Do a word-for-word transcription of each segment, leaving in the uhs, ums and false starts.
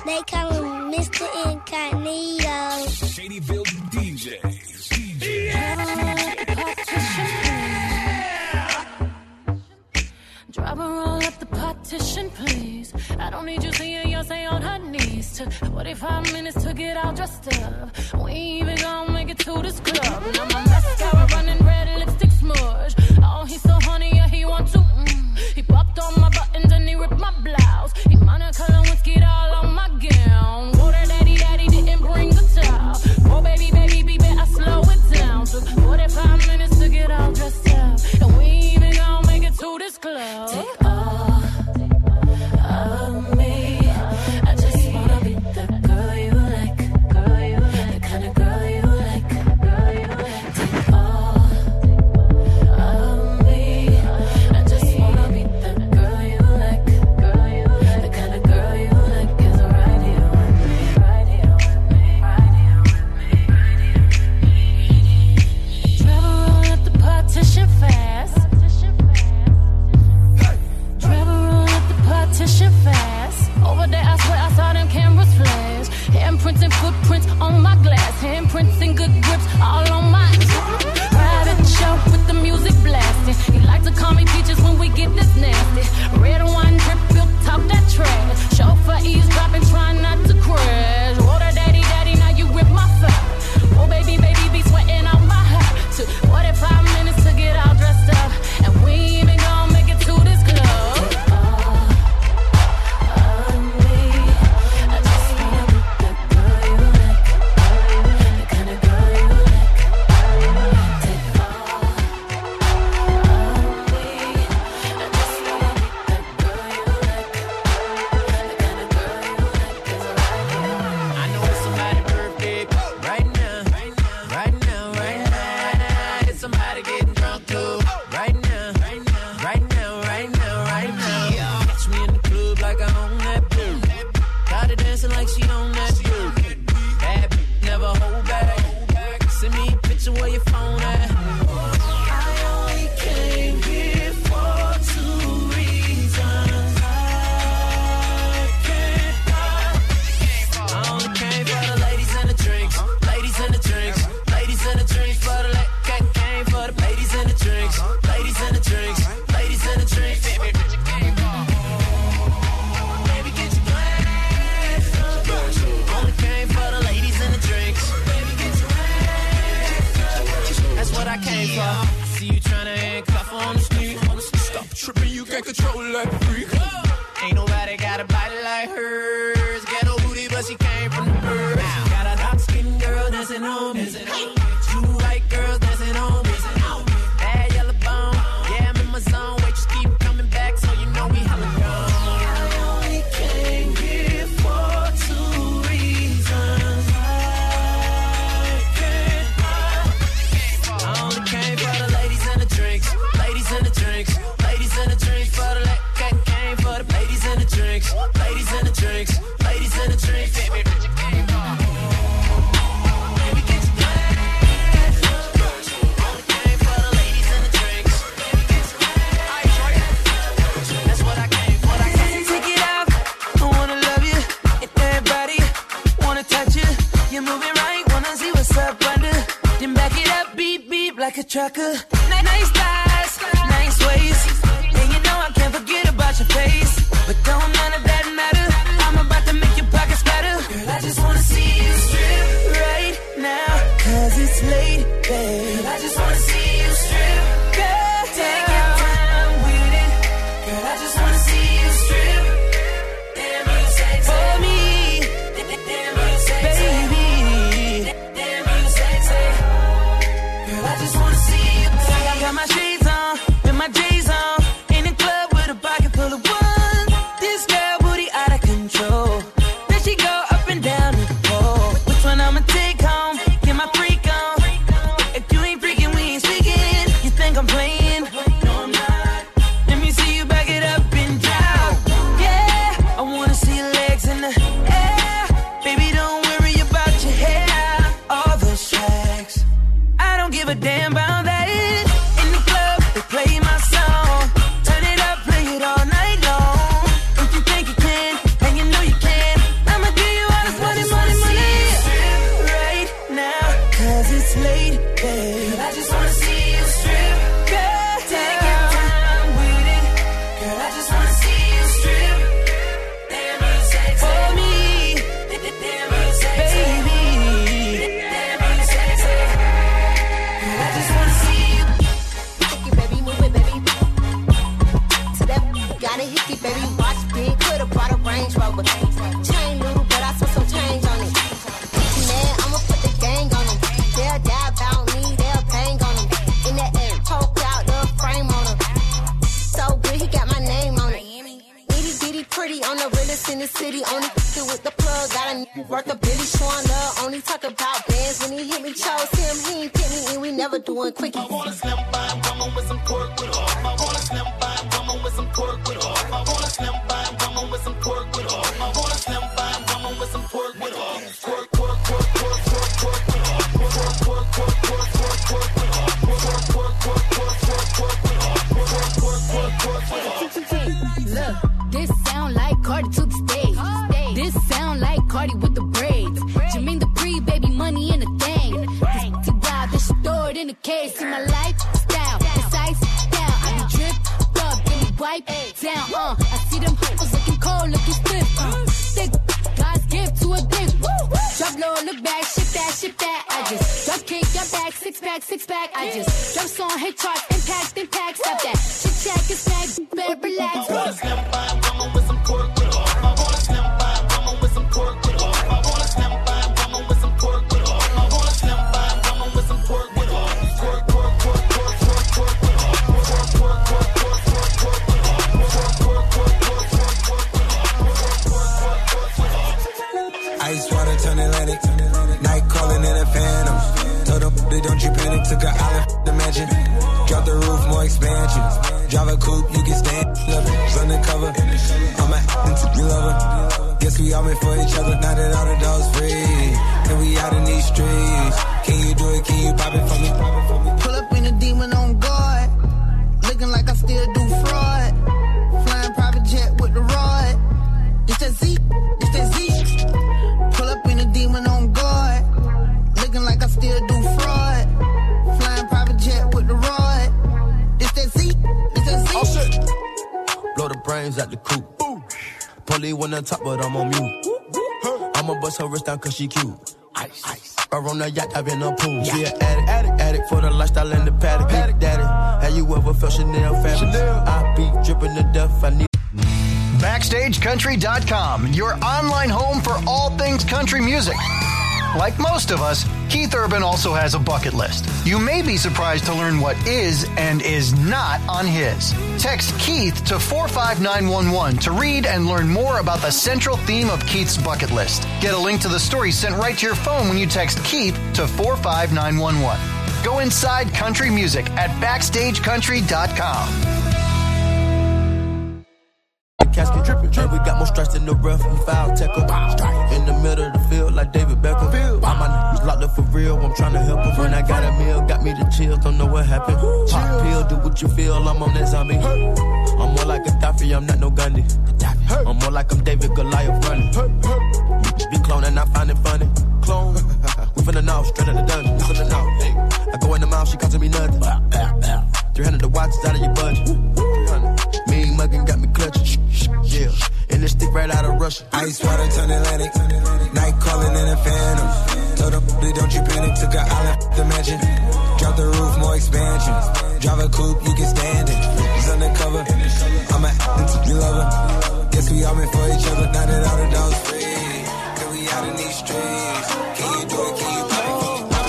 They call him Mister Incognito. Shadyville D Js. D Js. Drop her roll up the partition, please. I don't need you seeing Beyonce on her knees. Took forty-five minutes to get all dressed up. We ain't even gonna make it to this club. Now my mascara running red, lipstick smudge. Oh, he's so honey, yeah, he wants to. Mm. He popped on my buttons and he ripped my blouse. He Monica Lewinsky all on my gown. Whoa, that daddy, daddy didn't bring the towel. Oh, baby, baby, baby, I slow it down. Took forty-five minutes to get all dressed up. And we ain't even gonna make it to this club. Take all of me. I just wanna be the girl you like, girl you like, the kind of girl you like, girl you like. Take all of me. I just wanna be the girl you like, girl you like, the kind of girl you like. Is right here with me, right here with me, right here with me, right here with me. Travel roll up the partition fast. Partition fast. Over there, I swear I saw them cameras flash. Handprints and footprints on my glass. Handprints and good grips all on my private show with the music blasting. You like to call me peaches when we get this nasty. Red wine drip, built top that trash. Chauffeur eavesdropping, trying not to crash. Water daddy, daddy, now you rip my fur. Oh baby, baby, be sweating out my hair. Took forty-five minutes to get all dressed up, and we ain't even gonna make it to this club. Like she on that dude. Bad bitch, never hold back. Send me a picture where your phone at. I only came here for two reasons. I can't lie. I only came for the ladies and the drinks. Ladies and the drinks. Ladies and the drinks. For the la- came for the ladies and the drinks. Ladies and the drinks. Ladies and the drinks. What I came for. I see you tryna handcuff on the street. Stop tripping, you can't control that freak. Ain't nobody got a body like hers. Got no booty, but she came from the birds. Got a dark skinned girl dancing on me. Two white girls dancing on me. Bad yellow bone, yeah, I'm in my zone. Wait, just keep coming back, so you know we hella gone. I only came here for two reasons. I only came for the ladies and the drinks, ladies and the drinks, ladies and the drinks. For the la- came for the ladies and the drinks, ladies and the drinks, ladies and the drinks. Baby, you came on. Baby, get your glass. Only came for the ladies and the drinks. Baby, get your glass. That's what I came for. I came for. Take it out. I wanna love you, and everybody wanna touch you. You're moving right, wanna see what's up under. Then back it up, beep, beep, like a trucker. Nice thighs, nice waist. And you know I can't forget about your face. But don't none of that matter. I'm about to make your pockets better. Girl, I just wanna see you strip right now. Cause it's late, babe. I just wanna see you strip. Girl, take your time with it. Girl, I just wanna see you strip. Damn, you sexy. For me. Damn, you sexy. Baby. Damn, you sexy. Girl, I just wanna see you. I got my shades rapper. Chain little, but I spent some change on it. Man, I'ma put the gang on them. They'll die about me, they'll bang on them. In that air, poke out the frame on them. So good, he got my name on it. Itty bitty pretty on the realest in the city. Only f***ing with the plug, got a n***a worth of Billy showing love. Only talk about bands when he hit me, chose him. He ain't pick me, and we never doing quickies. I wanna slim by woman with some pork with off. I wanna slim by woman with some pork with off. I wanna slim by woman with some pork with off. I wanna slim by woman with some pork with off. Pork, pork, pork, pork, pork, pork with off. Pork, pork, pork, pork, pork, pork with off. Pork, pork, pork, pork, pork, pork with off. Pork, pork, pork, pork, pork. Look, this sound like Cardi to the stage. This sound like Cardi with the braids. Jermaine the pre baby money in a thing. This too wild, this shit throw it in a case. See my lifestyle, it's ice down. I be dripped up, get me wipe down. Uh, I see them hoes looking cold, looking stiff. Uh, thick, God's gift to a dick. Drop low, look back, shit that, shit that. I just drop kick, got back, six pack, six pack. I just drop song, hit charts, impact, impact. Stop that, shit check, it's back, better relax. I wanna slim by woman with some pork with off. I wanna slim by woman with some pork with off. I wanna slim by woman with some pork with off. I wanna slim by woman with some pork with off. Pork, pork, pork, pork, pork, pork with off. Pork, pork, pork, pork, pork, pork with off. Pork, pork, pork, pork, pork, pork with off. Pork, pork, pork, pork, pork. Ice water turn Atlantic. Night calling in a phantom. Told them they don't you panic. Took a island the mansion. Drop the roof, more expansion. Drive a coupe, you can stand up. Undercover. I'm a into lover. Guess we all meant for each other. Now that all the dogs free, and we out in these streets. Can you do it? Can you pop it for me? Pull up in a demon on guard. Looking like I still do fraud. Flying private jet with the rod. It's that Z, it's that Z. Pull up in a demon on guard. Looking like I still do fraud. Flying private jet with the rod. It's that Z, it's that Z. Oh shit. Blow the brains out the coop. Polly one on top, but I'm on mute. I'ma bust her wrist down cause she cute. Ice, ice. Or on the yacht, I've been on pool. She an addict, addict, addict for the lifestyle and the paddock. Paddock, daddy. Have you ever felt Chanel fabric? I be dripping to death, I need. Backstage Country dot com, your online home for all things country music. Like most of us, Keith Urban also has a bucket list. You may be surprised to learn what is and is not on his. Text Keith to four five nine one one to read and learn more about the central theme of Keith's bucket list. Get a link to the story sent right to your phone when you text Keith to four five nine one one. Go inside country music at Backstage Country dot com. Casket dripping, and we got more strikes in the rough. We foul tackle, in the middle of the field like David Beckham. All my niggas locked up for real. I'm trying to help them. When I got a meal, got me the chills. Don't know what happened. Pop pill, do what you feel. I'm on that zombie. I'm more like a Gaddafi, I'm not no Gandhi. I'm more like I'm David Goliath running. Be cloning, I find it funny. Clone, we finna know, straight out the dungeon. We finna know. Hey. I go in the mouth, she costing me nothing. three hundred the watch is out of your budget. Mean muggin' got me clutching. Yeah, and this stick right out of Russia. Ice water turn Atlantic. Night calling in a phantom. Told them they don't you panic. Took a island the mansion. Drop the roof, more expansion. Drive a coupe, you can stand it. It's undercover. I'm a into lover. Guess we all meant for each other. Now that all the dogs free, and we out in these streets. Can you do it? Can you pop it for me?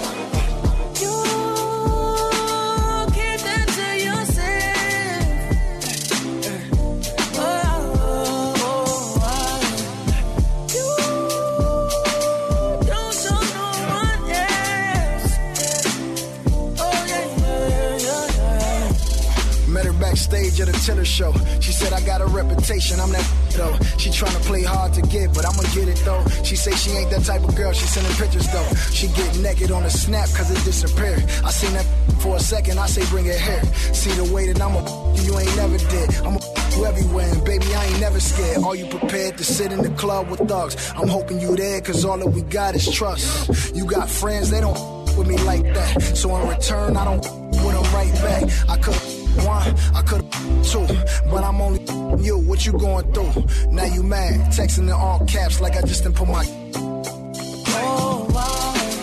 Stage at the Tiller show. She said I got a reputation, I'm that though. She tryna play hard to get, but I'ma get it though. She say she ain't that type of girl, she sending pictures though. She get naked on a snap cause it disappeared. I seen that for a second, I say bring it here. See the way that I'ma you ain't never did. I'ma you everywhere and baby I ain't never scared. Are you prepared to sit in the club with thugs? I'm hoping you there cause all that we got is trust. You got friends, they don't with me like that. So in return I don't with them right back. I could've one, I could've two, but I'm only you. What you going through? Now you mad, texting in all caps like I just didn't put my. Oh, wow.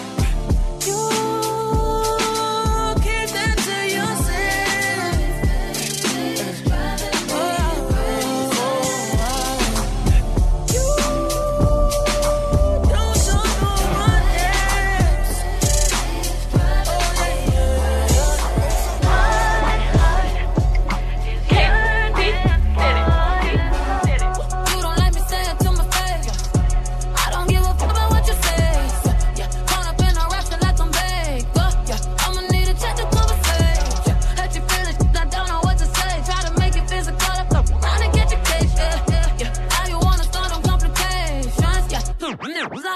You keep that to yourself. Oh, oh, oh.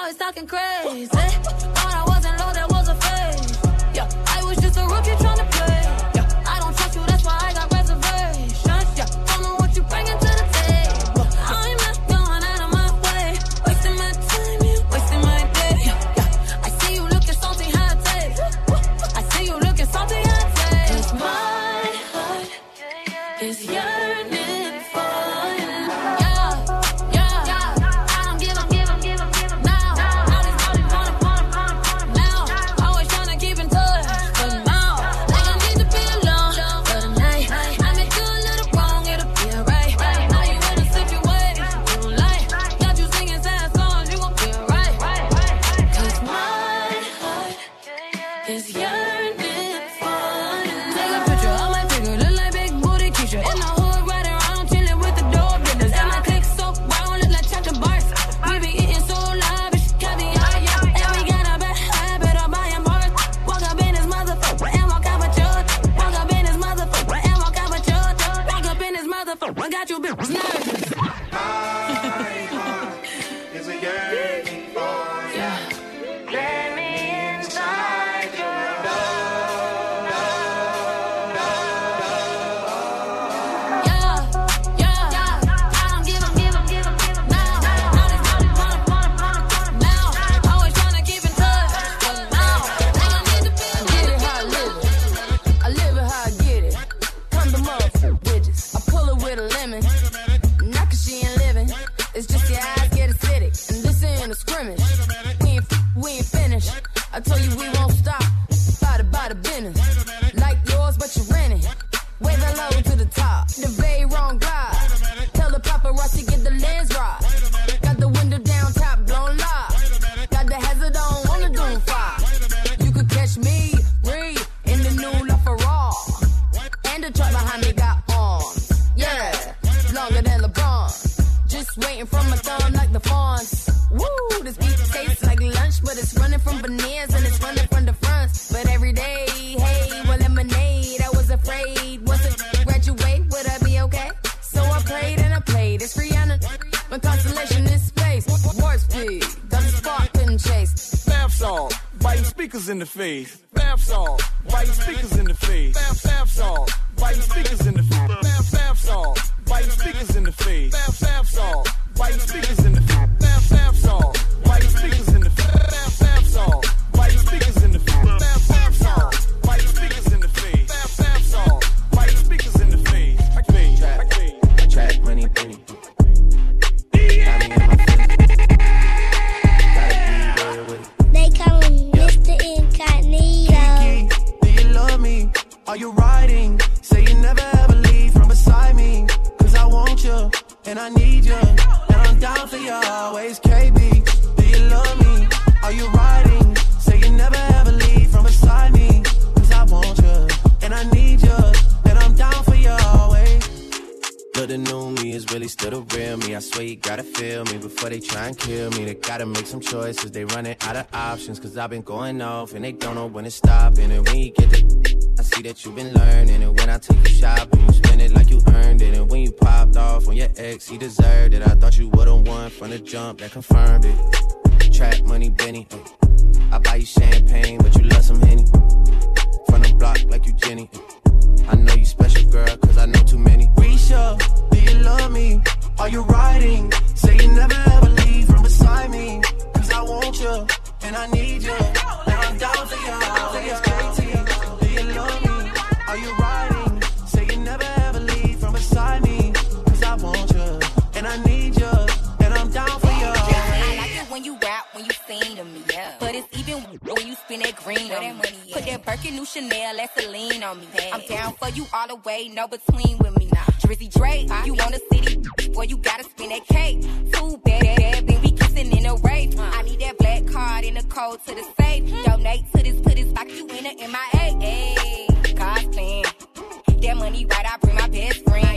always talking crazy. Thought I wasn't low, that was a phase. Yeah, I was just a rookie trying to play. Yeah, I don't trust you, that's why I got reservations. Yeah, don't know what you bringing to the table. I'm not going out of my way, wasting my time, you wasting my day. Yeah, yeah, I see you looking salty, hot taste. I see you looking salty, hot taste. 'Cause my heart is yearning for you. Yeah, yeah, yeah. I don't give up, give up, give up, give up now. All these, all these, wanna, wanna, wanna, wanna now. Always trying to keep in touch, but now like I need to be alone for the night. I may do a little wrong, it'll be alright. Now you in a situation you don't like. Got you singing sad songs, you gon' be alright. 'Cause my heart is yearning for you. Take a picture of my figure, look like big booty Keisha. In the hood, riding around, chilling with the door business. And my click so round, look like chocolate bars. We be eating so lavish, caviar, yeah. And we got a bad habit of buying bars. Walk up in this motherfucker and walk out with your. Walk up in this motherfucker and walk out with your. Walk up in this motherfucker, I got you bitch nervous. Is a yearning for you. Yeah. Let me inside your love. Yeah, yeah, yeah. I don't give up, give up, give up, give up now. All these, all these, wanna, wanna, wanna, wanna now. Always trying to keep in touch, but now like I need to be alone. Get it how I live it. I live it how I get it. Come the motherfucker bitches. I pull it with a lemon. Not 'cause she ain't living. It's just your eyes get acidic. And this ain't a scrimmage. We ain't, we ain't finished. I told you we won't stop. By the, by the business. Like yours, but you're renting. Wave hello to the top. The very wrong glide. Tell the paparazzi get the lens right. Got the window down, top blown live. Got the hazard on, on the doom fire. You could catch me, read in the new LaFerrari. And the truck behind me got arms. Yeah, longer than LeBron. Just waiting for my thumb like the fawns. Woo, this beat tastes like lunch, but it's running from veneers and it's running from the fronts. But every day, hey, well, lemonade, I was afraid. Once I graduate, would I be okay? So I played and I played. It's Rihanna. My constellation is space. Warp speed, doesn't spark, couldn't chase. Bath salt, biting speakers in the face. Bath salt, biting speakers in the face. Bath, bath salt, biting speakers in the face. Bath, bath salt, biting speakers in the face. Bath, bath salt, biting speakers in the face. Bath, bath salt, biting speakers in the face. Bath, bath salt, biting speakers in the face. Bath, bath salt, biting speakers in the face. Bath, bath salt, biting speakers in the face. Trap, trap money, penny. Got me in my feelings. Gotta be real with it. They call him Mister Incognito. Do you love me? Are you riding? Say you never ever leave from beside me. 'Cause I want you, and I need you. And I'm down for you always, K B. Do you love me? Are you riding? Say you never ever leave from beside me. 'Cause I want you, and I need you. And I'm down for you always. But the new me is really still the real me. I swear you gotta feel me before they try and kill me. They gotta make some choices, they running out of options. 'Cause I've been going off and they don't know when to stop. And when you get the I see that you've been learning. And when I take you shopping, you spend it like you earned it. And when you popped off on your ex, he deserved it. I thought you would've won from the jump, that confirmed it. Trap money, Benny. I buy you champagne, but you love some Henny. From the block like you Jenny. I know you special, girl, 'cause I know too many. Risha, do you love me? Are you riding? Say you never ever leave from beside me. 'Cause I want you, and I need you. And I'm down for you, always, K T. Do you love me? Are you riding? Say you never ever leave from beside me. 'Cause I want you, and I need you. And I'm down for you. I like it when you rap, when you sing to me, yeah. But it's even when you spend that green on me. Put that Birkin, new Chanel, that's Celine on me. I'm down for you all the way, no between with me. Drizzy Drake, you want a city, boy, you gotta spin that cake. Too bad, bad, then we kissing in a rape. I need that black card in the code to the safe. Donate to this, put this like you in a M I A. Hey, God's plan. That money right, I bring my best friend.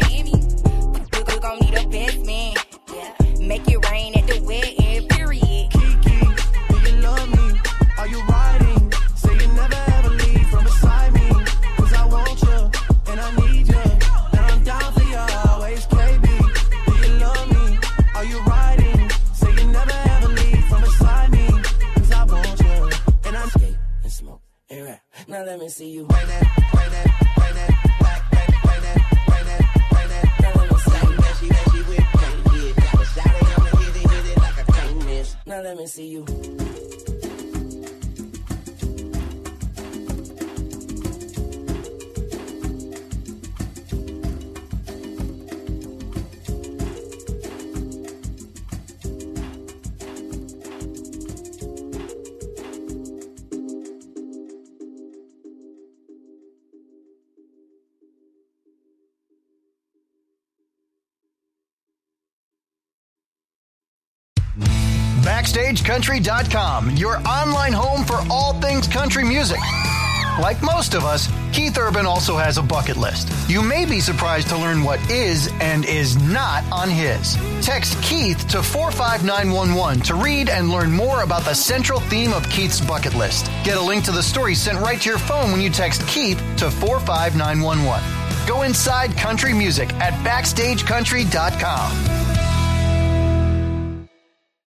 We gon' need a best man. Make it rain at the wedding, period. Kiki, do you love me? Are you riding? Say you never ever leave from beside me. 'Cause I want you, and I need you. And I'm down for you always, K B. Do you love me? Are you riding? Say you never ever leave from beside me. see you. Bring that, bring that, bring that, back, back, bring that, bring that, bring that. Now let me see you. That she, that she with can't hit. Got a shot it, I'ma hit it, hit it like I can't miss. Now let me see you. Backstage Country dot com, your online home for all things country music. Like most of us, Keith Urban also has a bucket list. You may be surprised to learn what is and is not on his. Text Keith to four five nine one one to read and learn more about the central theme of Keith's bucket list. Get a link to the story sent right to your phone when you text Keith to four five nine one one. Go inside country music at Backstage Country dot com.